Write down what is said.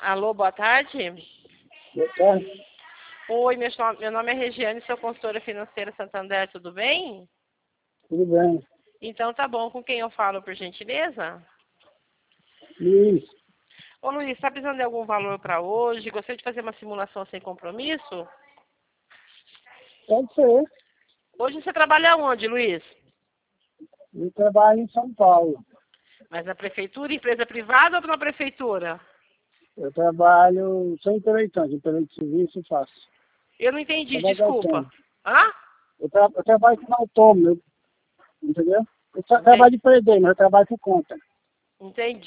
Alô, boa tarde. Boa tarde. Oi, meu nome é Regiane, sou consultora financeira Santander, tudo bem? Tudo bem. Então tá bom, com quem eu falo, por gentileza? Luiz, Ô Luiz, está precisando de algum valor para hoje? Gostaria de fazer uma simulação sem compromisso? pode ser. Hoje você trabalha onde, Luiz? Eu trabalho em São Paulo. Mas na prefeitura, empresa privada ou na prefeitura? Eu trabalho sem intermitente, de serviço eu faço. Eu não entendi, Trabalho desculpa. autônomo. Hã? Eu trabalho como autônomo, entendeu? Eu Entendi. trabalho de perder, mas eu trabalho por conta. Entendi.